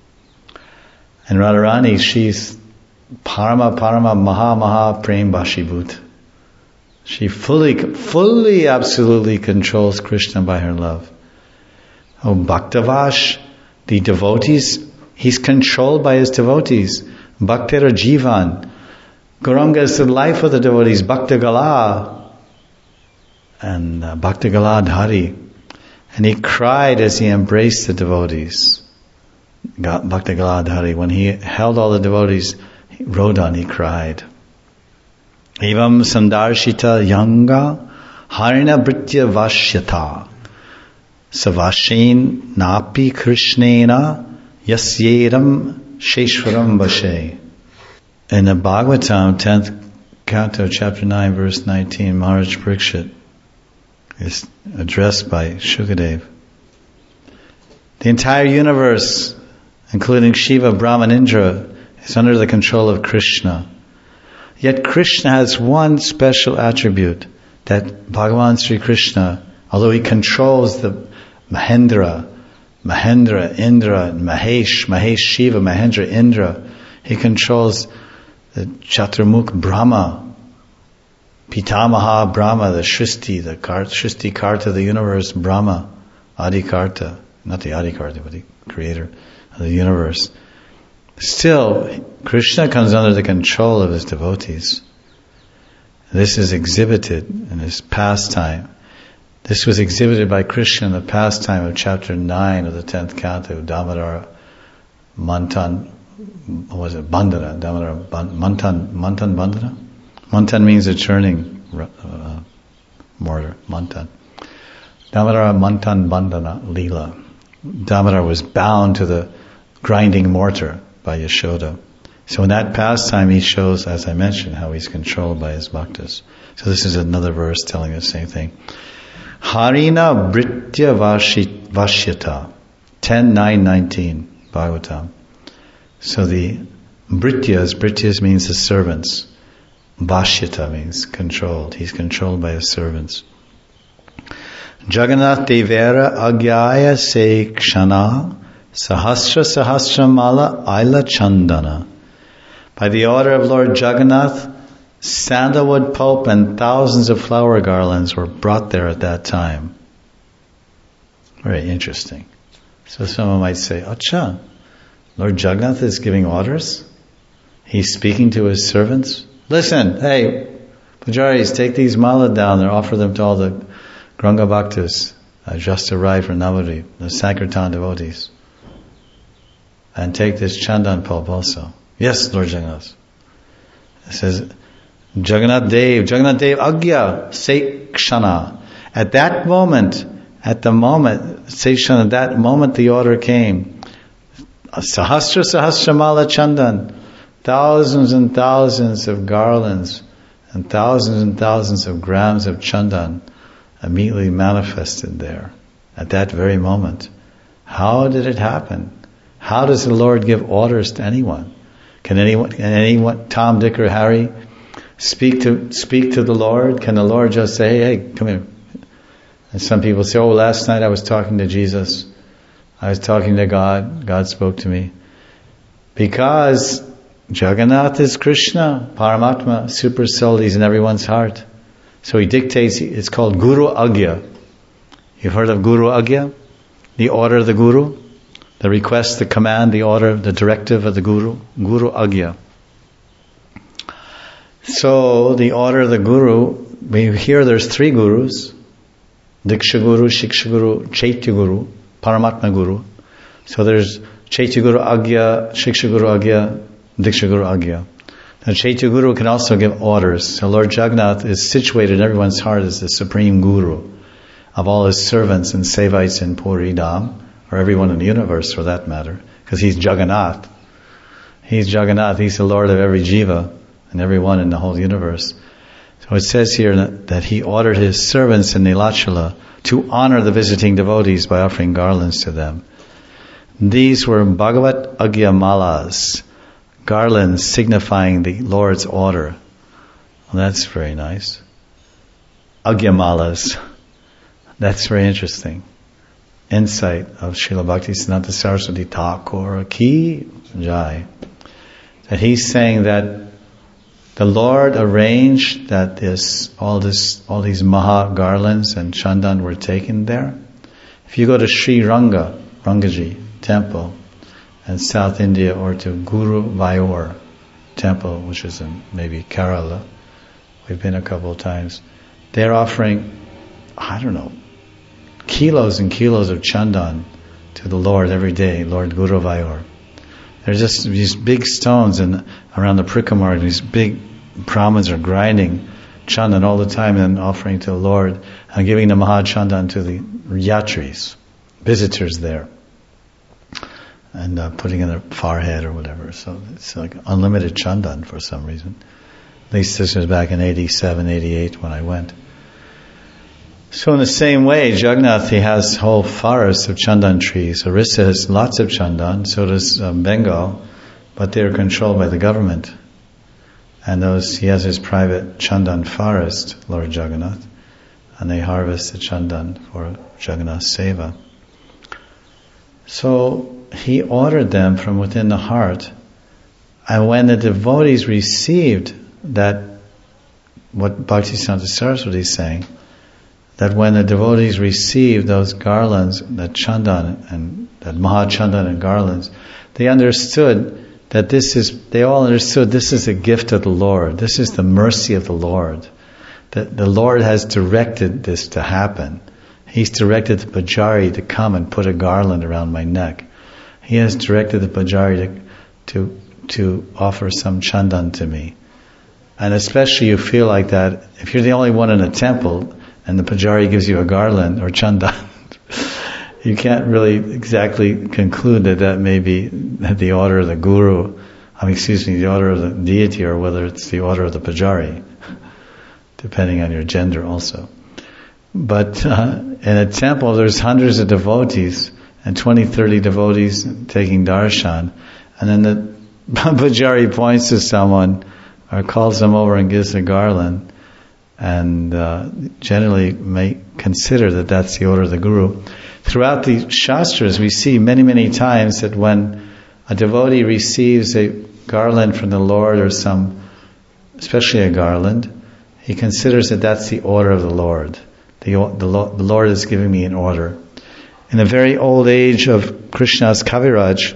[SPEAKER 1] And Radharani, she's Parama Parama Maha Maha Prem Vashibhut. She fully, fully, absolutely controls Krishna by her love. Oh, Bhaktavash, the devotees, he's controlled by his devotees. Bhaktera Jivan. Gauranga is the life of the devotees. Bhakta Gala. And uh, Bhakta Galadhari. And he cried as he embraced the devotees. Bhakta Galadhari. When he held all the devotees, Rodhan, he cried. Evam sandarshita yanga harina britya vashyata savashin napi krishnena yasyeram sheshwaram vashe. In the Bhagavatam, tenth canto, chapter nine, verse nineteen, Maharaj Parikshit is addressed by Shukadev. The entire universe, including Shiva, Brahma and Indra, is under the control of Krishna. Yet Krishna has one special attribute, that Bhagavan Sri Krishna, although he controls the Mahendra, Mahendra, Indra, Mahesh, Mahesh Shiva, Mahendra, Indra, he controls the Chaturmukh Brahma, Pitamaha Brahma, the Shristi, the Kart, Shristi Karta of the universe, Brahma, Adikarta, not the Adikarta, but the creator of the universe. Still, Krishna comes under the control of his devotees. This is exhibited in his pastime. This was exhibited by Krishna in the pastime of chapter nine of the tenth canto, Damodara Mantan, what was it, Bandhana, Damodara Mantan, Mantan Bandhana? Mantan means a churning uh, mortar, Mantan. Damodara Mantan Bandhana, Leela. Damodar was bound to the grinding mortar by Yashoda. So in that pastime he shows, as I mentioned, how he's controlled by his bhaktas. So this is another verse telling the same thing. Harina Britya Vashyata, ten nine nineteen, Bhagavatam. So the Brityas, Brityas means the servants. Vashyata means controlled. He's controlled by his servants. Jagannath Devera Agyaya Se Kshana Sahasra Sahasra Mala Aila Chandana. By the order of Lord Jagannath, Sandalwood pulp and thousands of flower garlands were brought there at that time. Very interesting. So someone might say, Acha, Lord Jagannath is giving orders? He's speaking to his servants? Listen, hey, pujaris, take these mala down and offer them to all the Granga Bhaktas uh, just arrived from Navadvip, the Sankirtan devotees. And take this chandan pulp also. Yes, Lord Jagannath. It says, Jagannath Dev, Jagannath Dev Agya, Se Kshana. At that moment, at the moment, Se Kshana, that moment the order came. Sahasra Sahasra Mala Chandan. Thousands and thousands of garlands and thousands and thousands of grams of chandan immediately manifested there at that very moment. How did it happen? How does the Lord give orders to anyone? Can anyone, can anyone, Tom, Dick, or Harry, speak to speak to the Lord? Can the Lord just say, hey, hey, come here? And some people say, oh, last night I was talking to Jesus. I was talking to God. God spoke to me. Because Jagannath is Krishna, Paramatma, Super Soul, he's in everyone's heart. So he dictates, it's called Guru Agya. You've heard of Guru Agya? The order of the Guru? The request, the command, the order, the directive of the Guru? Guru Agya. So the order of the Guru, we hear there's three Gurus. Diksha Guru, Shiksha Guru, Chaitya Guru, Paramatma Guru. So there's Chaitya Guru Agya, Shiksha Guru Agya, Diksha Guru Agya. Now Chaitya Guru can also give orders. So Lord Jagannath is situated in everyone's heart as the supreme Guru of all his servants and Sevites in Puri Dham, or everyone in the universe for that matter, because he's Jagannath. He's Jagannath, he's the Lord of every jiva and everyone in the whole universe. So it says here that, that he ordered his servants in Nilachala to honor the visiting devotees by offering garlands to them. These were Bhagavat Agya Malas, garlands signifying the Lord's order. Well, that's very nice. Agya Malas. That's very interesting. Insight of Srila Bhaktisiddhanta Saraswati Thakur Ki Jai. That he's saying that the Lord arranged that this, all this, all these Maha garlands and chandan were taken there. If you go to Sri Ranga, Rangaji temple in South India, or to Guru Vayor temple, which is in maybe Kerala, we've been a couple of times, they're offering, I don't know, kilos and kilos of chandan to the Lord every day, Lord Guru Vayor. There's just these big stones and around the Prikamar, these big Brahmins are grinding chandan all the time and offering to the Lord and giving the Maha Chandan to the yatris, visitors there, and uh, putting in their forehead or whatever. So it's like unlimited chandan for some reason. At least this was back in eighty-seven, eighty-eight when I went. So in the same way, Jagannath, he has whole forests of chandan trees. Orissa has lots of chandan, so does um, Bengal, but they're controlled by the government. And those, he has his private chandan forest, Lord Jagannath, and they harvest the chandan for Jagannath Seva. So he ordered them from within the heart, and when the devotees received that, what Bhaktisiddhanta Saraswati is saying, that when the devotees received those garlands, that chandan and that Maha Chandan and garlands, they understood that this is, they all understood this is a gift of the Lord. This is the mercy of the Lord. That the Lord has directed this to happen. He's directed the Pujari to come and put a garland around my neck. He has directed the Pujari to, to, to offer some chandan to me. And especially you feel like that, if you're the only one in a temple, and the Pujari gives you a garland or chandan, you can't really exactly conclude that that may be the order of the Guru, I mean, excuse me, the order of the deity, or whether it's the order of the Pujari, depending on your gender also. But uh, in a temple, there's hundreds of devotees, and twenty, thirty devotees taking darshan, and then the Pujari points to someone, or calls them over and gives a garland, and uh, generally may consider that that's the order of the Guru. Throughout the Shastras, we see many, many times that when a devotee receives a garland from the Lord or some especially a garland, he considers that that's the order of the Lord. The, the, the Lord is giving me an order. In the very old age of Krishna's Kaviraj,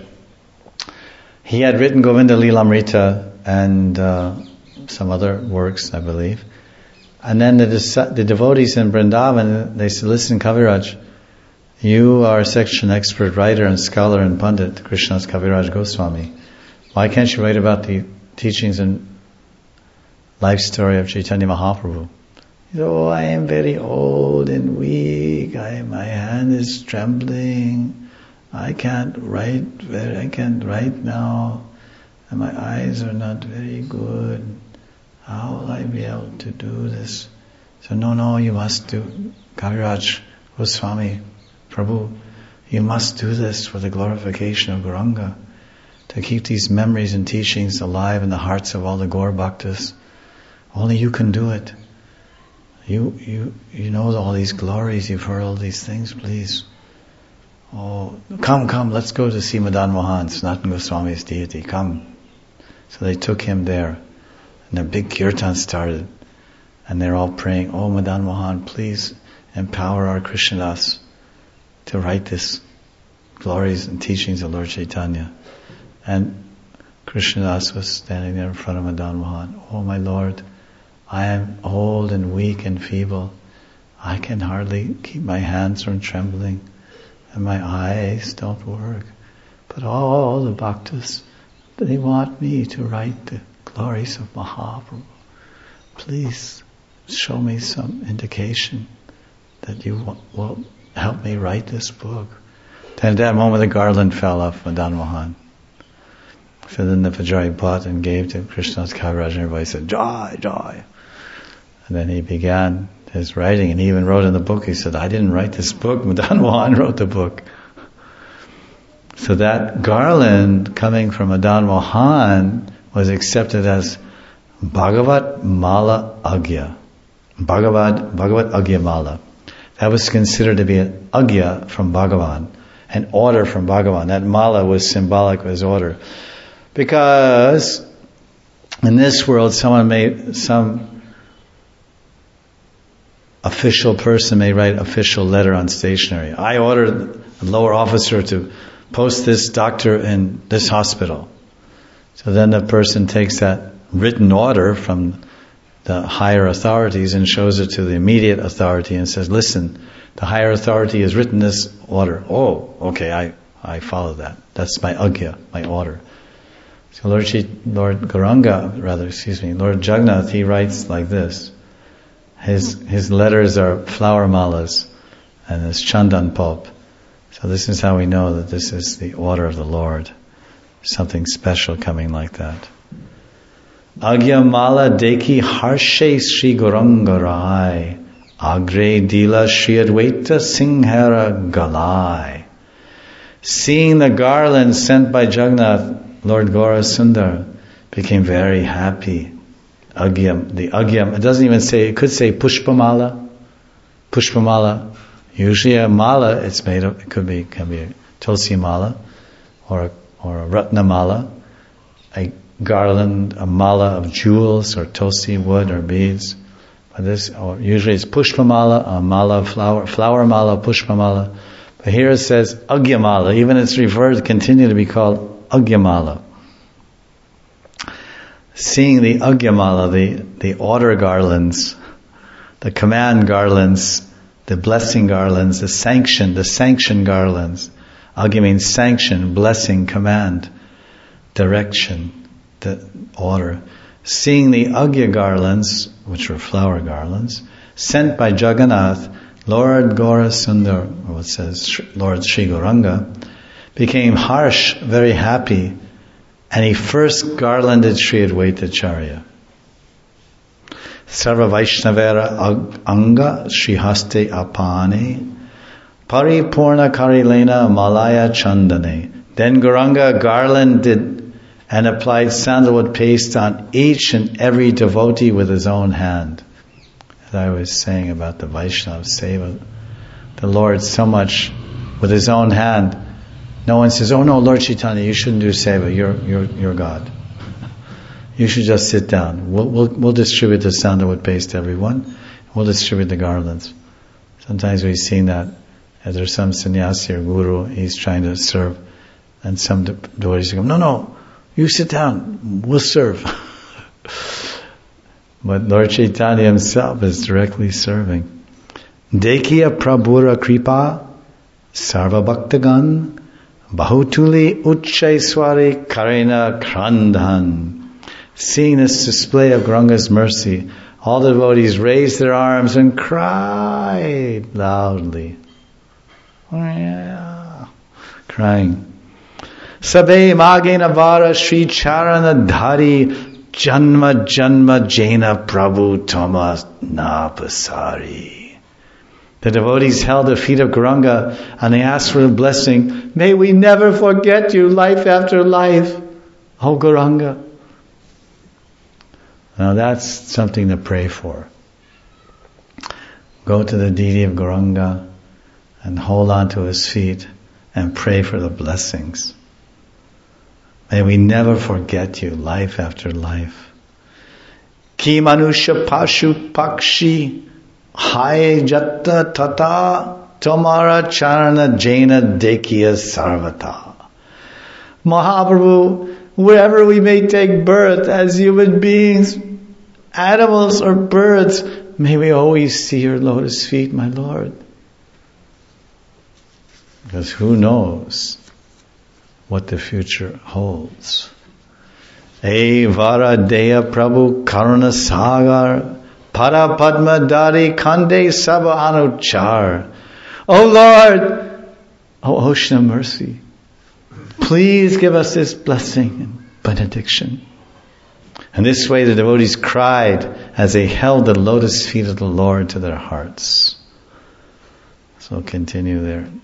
[SPEAKER 1] he had written Govinda Lilamrita and uh, some other works, I believe. And then the, the devotees in Vrindavan, they said, listen, Kaviraj, you are such an expert writer and scholar and pundit, Krishna's Kaviraj Goswami. Why can't you write about the teachings and life story of Chaitanya Mahaprabhu? He said, oh, I am very old and weak. I, my hand is trembling. I can't write very, I can't write now. And my eyes are not very good. How will I be able to do this? So no, no, you must do, Kaviraj Goswami, Prabhu, you must do this for the glorification of Gauranga, to keep these memories and teachings alive in the hearts of all the Gaur Bhaktas. Only you can do it. You, you, you know all these glories, you've heard all these things, please. Oh, come, come, let's go to see Madan Mohan, Sanatana Goswami's deity, come. So they took him there, and a big kirtan started, and they're all praying, oh Madan Mohan, please empower our Krishnadas to write this glories and teachings of Lord Chaitanya. And Krishnadas was standing there in front of Madan Mohan. Oh my Lord, I am old and weak and feeble. I can hardly keep my hands from trembling, and my eyes don't work. But all the bhaktas, they want me to write the glories of Mahaprabhu. Please show me some indication that you will help me write this book. Then at that moment the garland fell off Madan Mohan. So then the Pujari bought and gave to Krishna's Kaviraj, and everybody said, Jai, Jai. And then he began his writing, and he even wrote in the book, he said, I didn't write this book, Madan Mohan wrote the book. So that garland coming from Madan Mohan was accepted as Bhagavat Mala Agya. Bhagavad, Bhagavat Agya Mala. That was considered to be an Agya from Bhagavan, an order from Bhagavan. That Mala was symbolic of his order. Because in this world, someone may, some official person may write official letter on stationery. I ordered a lower officer to post this doctor in this hospital. So then the person takes that written order from the higher authorities and shows it to the immediate authority and says, listen, the higher authority has written this order. Oh, okay, I, I follow that. That's my agya, my order. So Lord, Lord Gauranga, rather, excuse me, Lord Jagannath, he writes like this. His his letters are flower malas and his chandan pulp. So this is how we know that this is the order of the Lord. Something special coming like that. Agya mala deki harshe Sri Gauranga Rai, agre dila Sri Advaita Singhara Galai. Seeing the garland sent by Jagannath, Lord Gaura Sundar became very happy. Agyam, the agyam, it doesn't even say, it could say pushpamala, pushpamala. Usually a mala, it's made of, it could be, can be a tulsi mala, or a, or a ratna mala, a garland, a mala of jewels, or tulsi wood, or beads. But this, or usually it's pushpamala, a mala of flower, flower mala, pushpamala. But here it says agyamala, even it's referred, continue to be called agyamala. Seeing the agyamala, the, the order garlands, the command garlands, the blessing garlands, the sanction, the sanction garlands. Agya means sanction, blessing, command, direction, the order. Seeing the agya garlands, which were flower garlands, sent by Jagannath, Lord Gaura Sundar, or it says Lord Sri Gauranga, became harsh, very happy, and he first garlanded Sri Advaita Acharya. Sarva Vaishnavera Anga Sri Haste Apane Paripurna Karilena Malaya Chandane. Then Gauranga garlanded and applied sandalwood paste on each and every devotee with his own hand. As I was saying about the Vaishnava Seva, the Lord so much with his own hand. No one says, oh no, Lord Chaitanya, you shouldn't do seva, you're, you're, you're God. You should just sit down. We'll, we'll, we'll distribute the sandalwood paste to everyone. We'll distribute the garlands. Sometimes we've seen that. As there's some sannyasi or guru, he's trying to serve. And some devotees go, no, no, you sit down. We'll serve. But Lord Chaitanya himself is directly serving. Dekhiya Prabhura Kripa Sarva Bhaktagan Bahutuli Uchchaiswari Karena Krandhan. Seeing this display of Gauranga's mercy, all the devotees raised their arms and cried loudly. Oh, yeah. Crying. Sabe Magena Vara Sri Charana Dhari Janma Janma Jaina Prabhu Thomas Napasari. The devotees held the feet of Gauranga and they asked for a blessing. May we never forget you life after life, O Gauranga. Now that's something to pray for. Go to the deity of Gauranga and hold on to his feet and pray for the blessings. May we never forget you life after life. Ki manusha pashu pakshi hai jatta tata tomara charana jaina dekhiya sarvata. Mahaprabhu, wherever we may take birth as human beings, animals or birds, may we always see your lotus feet, my Lord. Because who knows what the future holds. Hey Varadeya Prabhu Karuna Sagar Para Padma Dari Kande Saba Anuchar. Oh Lord, oh ocean of mercy, please give us this blessing and benediction. And this way the devotees cried as they held the lotus feet of the Lord to their hearts. So continue there.